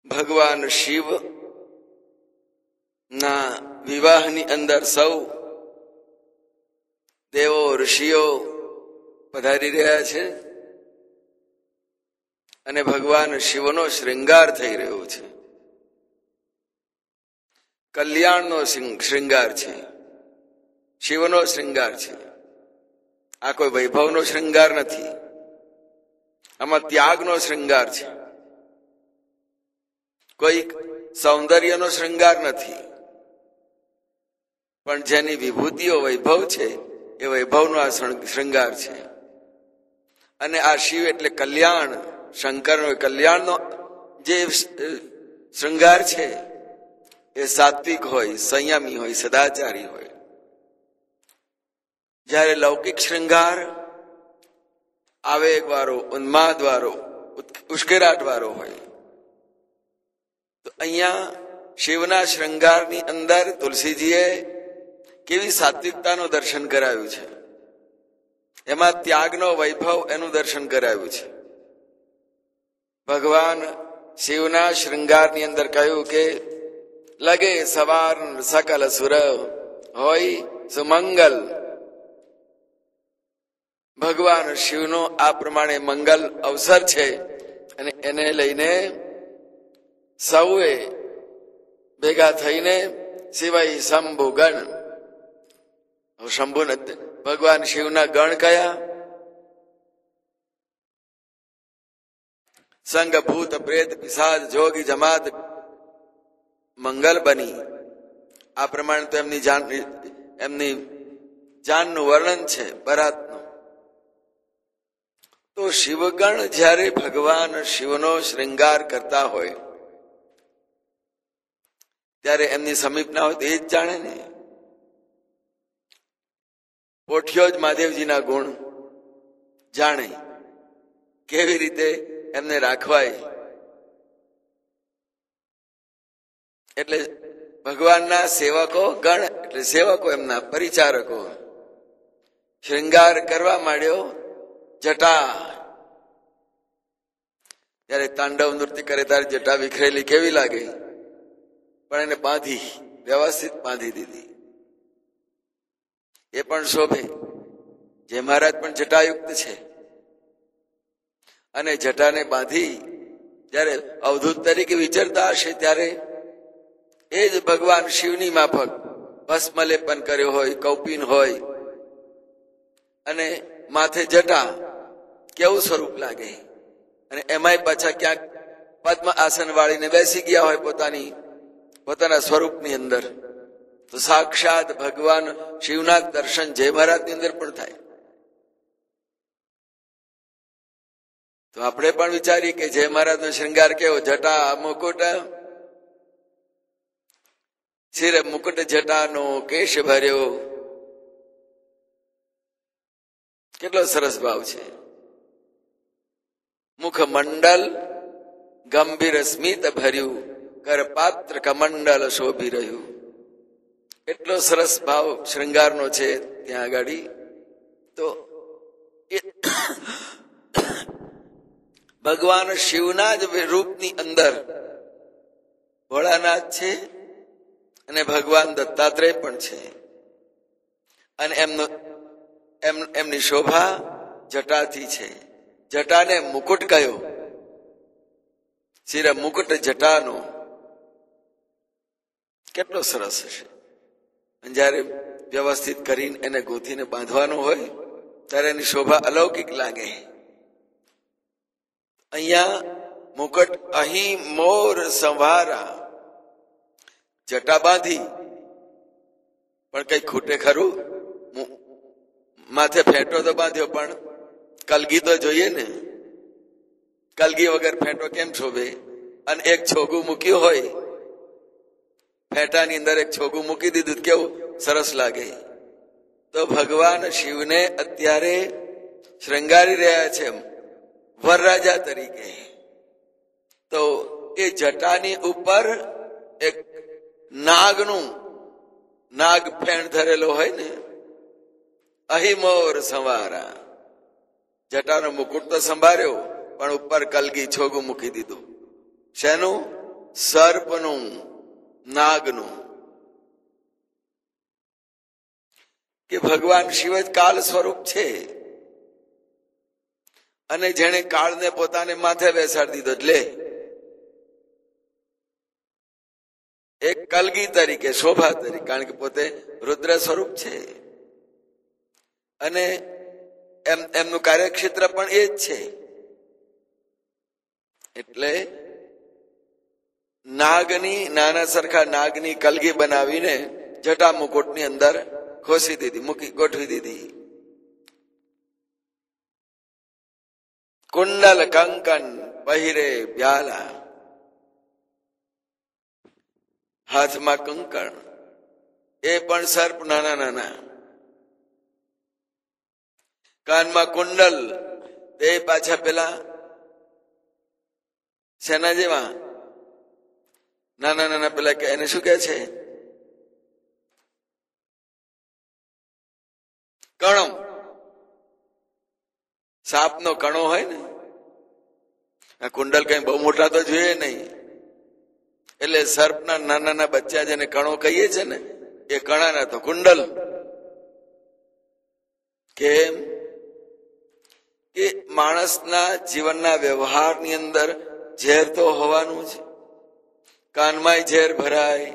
ભગવાન શિવ ના વિવાહની અંદર સૌ દેવો ઋષિઓ પધારી રહ્યા છે અને ભગવાન શિવનો શ્રૃંગાર થઈ રહ્યો છે. કલ્યાણનો શ્રૃંગાર છે, શિવનો શ્રૃંગાર છે. આ કોઈ વૈભવનો શ્રૃંગાર નથી, આમાં ત્યાગનો શ્રૃંગાર છે. કોઈ સૌંદર્યનો શ્રૃંગાર નથી, પણ જેની વિભૂતિઓ વૈભવ છે એ વૈભવનો આ શ્રૃંગાર છે. અને આ શિવ એટલે કલ્યાણ, શંકરનો કલ્યાણનો જે શ્રૃંગાર છે એ સાત્વિક હોય, સંયમી હોય, સદાચારી હોય. જ્યારે લૌકિક શ્રૃંગાર આવેગવાળો, ઉન્માદવાળો, ઉશ્કેરાટવાળો હોય, તો અહીંયા શિવના શ્રૃંગારની અંદર તુલસીજીએ કેવી સાત્વિકતાનું દર્શન કરાવ્યું છે, એમાં ત્યાગનો વૈભવ એનું દર્શન કરાવ્યું છે. ભગવાન શિવના શ્રૃંગારની અંદર કહ્યું કે લગે સવાર સકલ સુર હોય સુમંગલ. ભગવાન શિવનો આ પ્રમાણે મંગલ અવસર છે અને એને લઈને સૌએ ભેગા થઈને સિવાય શંભુ ગણ. શંભુ ભગવાન શિવના ગણ કયા? સંગ ભૂત પ્રેત પિશાચ જોગી જમાત મંગલ બની. આ પ્રમાણે તો એમની જાનનું વર્ણન છે બરાતનું. તો શિવગણ જ્યારે ભગવાન શિવનો શ્રૃંગાર કરતા હોય ત્યારે એમની સમીપ ના હોય તો એ જ જાણે ને. પોઠિયો જ મહાદેવજીના ગુણ જાણે, કેવી રીતે એમને રાખવાય. એટલે ભગવાનના સેવકો ગણ એટલે સેવકો, એમના પરિચારકો. શ્રૃંગાર કરવા માંડ્યો જટા. જયારે તાંડવ નૃત્ય કરે ત્યારે જટા વિખરેલી કેવી લાગે, પણ એને બાંધી, વ્યવસ્થિત બાંધી દીધી. એ પણ શોભે. જે મહારાજ પણ જટાયુક્ત છે અને જટાને બાંધી જયારે અવધૂત તરીકે વિચરતા હશે ત્યારે એ જ ભગવાન શિવની માફક ભસ્મલેપન કર્યો હોય, કૌપીન હોય અને માથે જટા, કેવું સ્વરૂપ લાગે. અને એમાંય પાછા ક્યાંક પદ્મ આસન વાળીને બેસી ગયા હોય પોતાના સ્વરૂપની અંદર, તો સાક્ષાત ભગવાન શિવના દર્શન જય મહારાજની અંદર પણ થાય. તો આપણે પણ વિચારીએ કે જય મહારાજનો શ્રૃંગાર કેવો, જટા મુકુટ, શિરે મુકુટ જટાનો કેશ ભર્યો. કેટલો સરસ ભાવ છે. મુખ મંડલ ગંભીર સ્મિત ભર્યું, કરપાત્ર કમંડલ શોભી રહ્યું. એટલો સરસ ભાવ શ્રૃંગારનો છે ત્યાં આગળ. તો ભગવાન શિવના જ રૂપની અંદર ભોળાનાથ છે અને ભગવાન દત્તાત્રેય પણ છે. અને એમની શોભા જટાથી છે. જટાને મુકુટ કયો, શિરે મુકુટ જટાનો. કેટલો સરસ હશે. જયારે વ્યવસ્થિત કરીને એને ગોથીને બાંધવાનું હોય ત્યારે એની શોભા અલૌકિક લાગે. અહીંયા મુકટ, અહીં મોર સંવારા. જટા બાંધી પણ કઈ ખૂટે ખરું? માથે ફેંટો તો બાંધ્યો પણ કલગી તો જોઈએ ને. કલગી વગર ફેંટો કેમ શોભે? અને એક છોગું મૂક્યું હોય, ફેંટાની અંદર એક છોગું મૂકી દીધું, કેવું સરસ લાગે. તો ભગવાન શિવને અત્યારે શ્રૃંગારી રહ્યા છે વરરાજા તરીકે. તો એ જટાની ઉપર એક નાગ ફેણ ધરેલો હોય ને, અહીં મોર સંવારા. જટાનો મુકુટ તો સંભાળ્યો પણ ઉપર કલગી છોગું મૂકી દીધું. શેનું? સર્પનું, નાગનું, કે ભગવાન શિવ જ કાળ સ્વરૂપ છે અને જેણે કાળને પોતાને માથે બેસાડી દીધો એટલે એક કલગી તરીકે, શોભા તરીકે, કારણ કે પોતે રુદ્ર સ્વરૂપ છે અને એમનું કાર્યક્ષેત્ર પણ એ જ છે. એટલે નાગની, નાના સરખા નાગની કલગી બનાવીને જટા મુકુટની અંદર ખોસી દીધી, ગોઠવી દીધી. કુંડલ કંકન પહેરે બ્યાલા, હાથમાં કંકણ, એ પણ સર્પ નાના નાના. કાનમાં કુંડલ, તે પાછા પેલા શેના જેવા નાના નાના પેલા કે એને શું કે છે, કણો. સાપનો કણો હોય ને, આ કુંડલ કઈ બહુ મોટા તો જોઈએ નહીં. એટલે સર્પના નાના નાના બચ્ચા જેને કણો કહીએ છે ને, એ કણાના તો કુંડલ. કેમ કે માણસના જીવનના વ્યવહારની અંદર ઝેર તો હોવાનું છે. કાનમાં ઝેર ભરાય,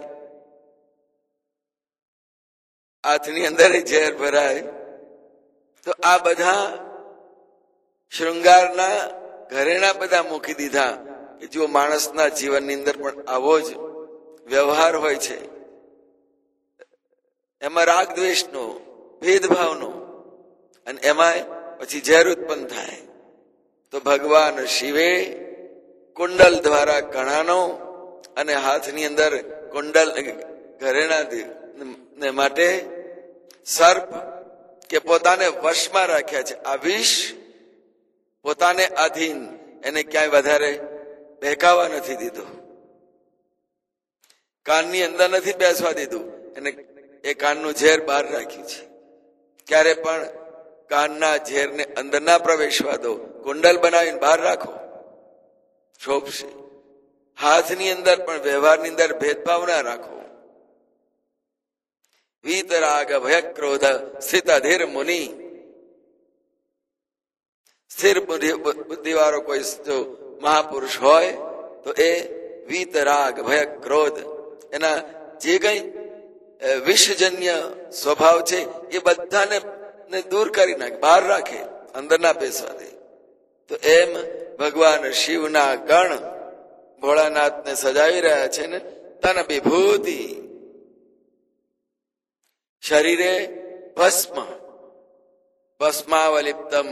હાથની અંદર ઝેર ભરાય. તો આ બધા શૃંગારના ઘરેણા બધા મૂકી દીધા કે જો માણસના જીવનની અંદર પણ આવો જ વ્યવહાર હોય છે, એમાં રાગ દ્વેષનો, ભેદભાવનો, અને એમાં પછી ઝેર ઉત્પન્ન થાય. તો ભગવાન શિવે કુંડલ દ્વારા કણાનો અને હાથની અંદર કુંડલ ઘરેણા માટે સર્પ કે પોતાને વશમાં રાખ્યા છે. આ વિષ પોતાને આધીન, એને ક્યાંય વધારે બહેકાવા નથી દીધું, કાનની અંદર નથી બેસવા દીધું, એને એ કાનનું ઝેર બહાર રાખ્યું છે. ક્યારે પણ કાનના ઝેરને અંદર ના પ્રવેશવા દો, કુંડલ બનાવીને બહાર રાખો, શોભશે. હાથની અંદર પણ વ્યવહારની અંદર ભેદભાવ ના રાખો. વીતરાગ ભય ક્રોધ સ્થિત અધીર મુનિ, સ્થિર બુદ્ધિ વાળો કોઈ જો મહાપુરુષ હોય તો એ વીતરાગ ભય ક્રોધ, એના જે કઈ વિષજન્ય સ્વભાવ છે એ બધાને દૂર કરી નાખે, બહાર રાખે, અંદર ના પેસવા દે. તો એમ ભગવાન શિવના ગણ ભોળાનાથને સજાવી રહ્યા છે ને. તન વિભૂતિ, શરીરે ભસ્મ, ભસ્માવલિપ્તમ,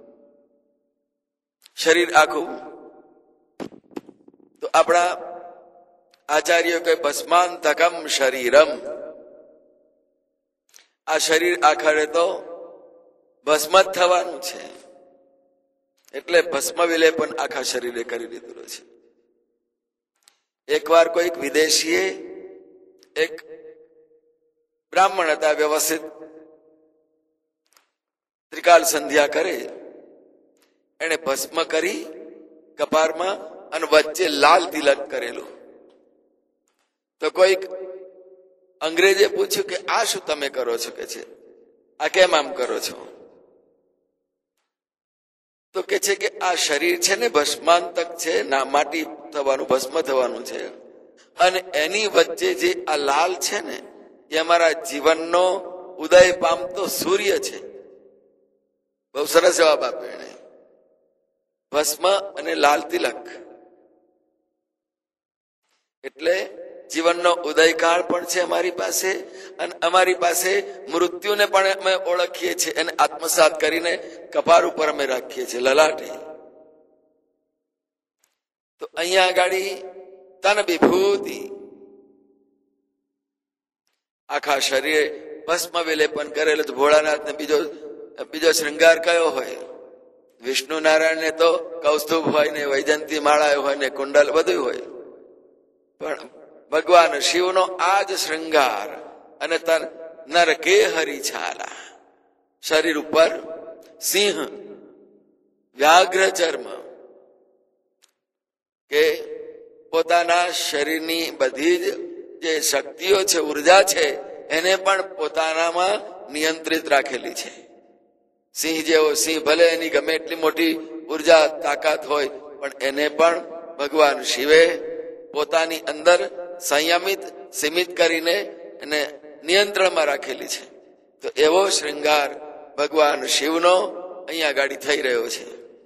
શરીર આખું. તો આપણા આચાર્યો કે ભસ્માંતકમ શરીરમ, આ શરીર આખરે તો ભસ્મ જ થવાનું છે. એટલે ભસ્મ વિલેપન આખા શરીરે કરી દીધું છે. એકવાર કોઈક વિદેશીએ, એક બ્રાહ્મણ હતા, વ્યવસ્થિત ત્રિકાલ સંધ્યા કરે, એને ભસ્મ કરી કપારમાં અને વચ્ચે લાલ તિલક કરેલું. તો કોઈક અંગ્રેજે પૂછ્યું કે આ શું તમે કરો છો, કે છે આ કેમ આમ કરો છો? તો કે છે કે આ શરીર છે ને ભસ્માંતક છે, ના માટી થવાનું, ભસ્મ થવાનું છે, અને એની વચ્ચે જે આ લાલ છે ને એ અમારા જીવનનો ઉદય પામતો સૂર્ય છે. બહુ સરસ જવાબ આપ્યો એને. ભસ્મ અને લાલ તિલક એટલે જીવનનો ઉદયકાળ પણ છે અમારી પાસે, અને અમારી પાસે મૃત્યુને પણ અમે ઓળખીએ છીએ, એને આત્મસાત કરીને કપાળ ઉપર અમે રાખીએ છીએ, લલાટે. તો અહીંયા આગળ તન વિભૂતિ, આખા શરીરે ભસ્મ વિલેપન કરેલું. ભોળાનાથને બીજો શૃંગાર કયો હોય? વિષ્ણુ નારાયણને તો કૌસ્તુભ હોય ને, વૈજંતી માળા હોય ને, કુંડલ બધું હોય, પણ ભગવાન શિવનો આ જ શૃંગાર. અને નરકે હરિછાલા, શરીર ઉપર સિંહ, વ્યાઘ્ર ચર્મ, કે પોતાના શરીરની બધી જ જે શક્તિઓ છે, ઉર્જા છે, એને પણ પોતાનામાં નિયંત્રિત રાખેલી છે. સિંહ જેવો સિંહ ભલે એની ગમે એટલી મોટી ઉર્જા તાકાત હોય, પણ એને પણ ભગવાન શિવે પોતાની અંદર સંયમિત સીમિત કરીને એને નિયંત્રણમાં રાખેલી છે. તો એવો શ્રૃંગાર ભગવાન શિવનો અહીંયા ગાડી થઈ રહ્યો છે.